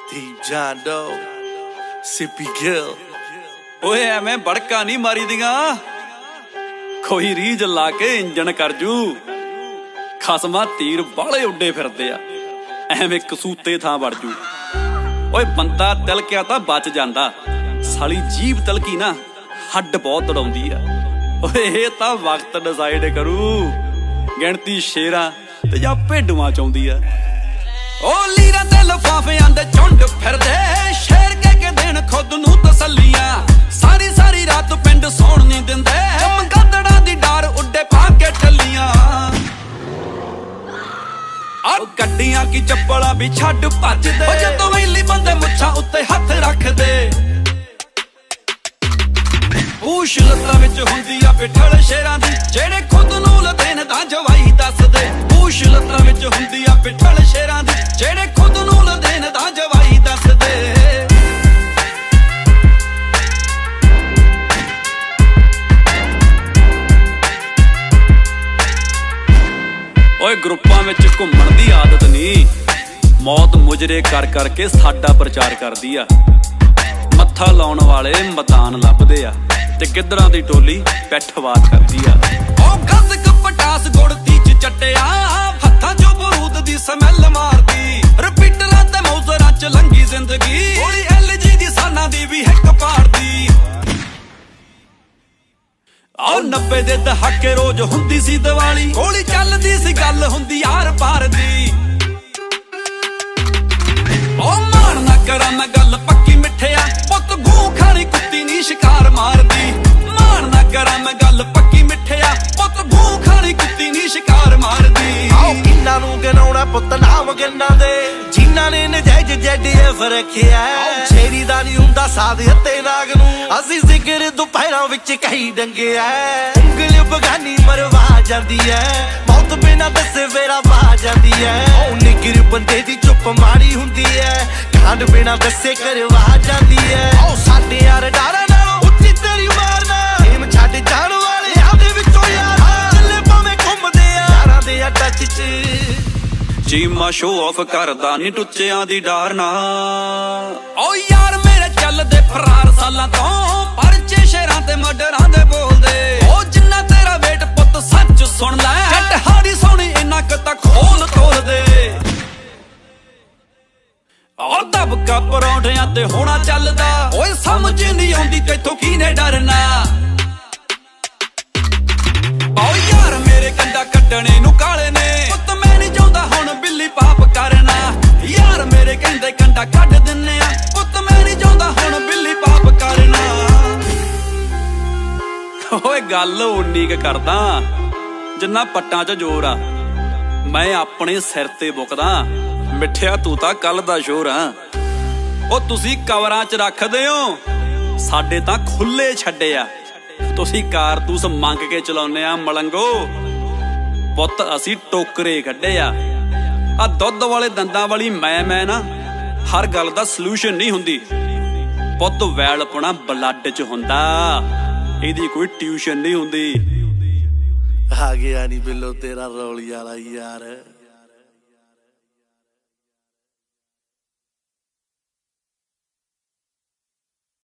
Deep John Doe, Sippy Gill। ओए ਐਵੇਂ ਬੜਕਾ नहीं मारी दियां, कोई रीज ला के इंजन कर जू। खसमा तीर बाले उड्डे फिरदे आ, ਐਵੇਂ कसूते थां वड़ जू। ओए बंदा तिलकिया तां बच जांदा, साली जीभ तिलकी ना हड्ड बहुत दड़ाउंदी आ। ओए ये तां वक्त डिसाइड करू, गिणती शेरां ते जां भेडूआं च आउंदी आ। ओ लीरां ते लफाफियां दे झुंड फिरदे, शेर के देण खुद नूं तसल्लियां। सारी सारी रात पिंड सौण नहीं दिंदे, चमगादड़ां दी डार उड्डे पा के टल्लियां। आ गड्डियां की चप्पलां भी छड्ड भजदे, जदों वेली बंदे मुच्छां उत्ते हत्थ रखदे। पूछ लत्तां विच हुंदी आ पिठल शेरां दी, जेड़े खुद नूं लदेन तां जवाई दसदे। पूछ लत्तां विच हुंदी आ पिठल शेरां दी, जेड़े खुद नूं लदेन तां जवाई दसदे। ओए ग्रुपां विच घुम्मण दी आदत नहीं, मौत मुजरे कर करके साडा प्रचार करदी आ। मत्था लाउण वाले मैदान लभदे आ, ते गिद्धरां दी टोली पैठवार करदी आ। ओ गंद कपटास गुड़ती च चट्टिया, हत्थां चों बरूद दी समैल मारदी। रिपीटरां ते मौजरां च लंघी जिंदगी, गोली LG दी साना दी भी हिक पाड़दी। आओ 90 दे दहाके रोज हुंदी सी दिवाली, गोली चलदी सी गल हुंदी यार पार दी। ओ मान ना करा मैं गल पक्की मिठिया, पुत गूं खानी कुत्ती नी शिकार मारदी। मान ना करा मैं गल पक्की मिठिया, पुत गूं खानी कुत्ती नी शिकार मारदी। आओ किन्ना नूं गिनाउणा पुत नाम गिन्ना दे, जिन्ना ने नजायज ZF रखिया। छेरी दा नहीं हुंदा साध हत्ते नाग नूं, असीं जिगर दुपहरां विच कई डंगिया। उंगली बगानी मरवा जांदी है, मौत बिना दसे वेरा पा जांदी है। ओ निगर बंदे दी चुप माड़ी हुंदी है, कांड बिना दसे करवा जांदी है। ओ साडे यार डारा नालों उच्ची तेरी मारना, एम छड्ड जाण वाले आदे विचों यार, चले भावें घुमदे यारां दे टच च। चीमा शो ऑफ करदा नी टुच्चियां दी डारना। ओ यार मेरे चलदे फरार सालां तो, परचे शेरां ते मर्डरां दे बोलदे। ओ जिन्ना तेरा वेट पुत सच सुन लै, जट हाड़ी सोनी इन्ना क तां खोल तोल दे। ओ दबका परौंठियां ते होना चलदा, ओए समझ नहीं आउंदी तैथों कीने डरना। ओ यार मेरे कंडा कड्डणे नूं काले ने, पुत मैं नहीं चाहुंदा हुण बिल्ली पाप करना। यार मेरे कहंदे कंडा कड्ड दिन्ने आ, पुत मैं नहीं चाहुंदा हुण बिल्ली पाप करना। ओए गल उन्नी क करदा जिन्ना पट्टां च जोर आ, मैं अपने सिर ते बुकदा। मिठिया तू तां कल दा शोर आ। ओ तुसीं कवरां च रखदे हो, साडे तां खुले छड्डे आ। तुसीं कारतूस मंग के चलाउने आ मलंगो, पुत असी टोकरे कड्डे आ। दुध वाले दंदां वाली मैं ना हर गल दा सलूशन नहीं हुंदी, पुत वैलपना ब्लड च हुंदा, इहदी कोई ट्यूशन नहीं हुंदी। आ गया नी बिल्लो तेरा रौली वाला यार।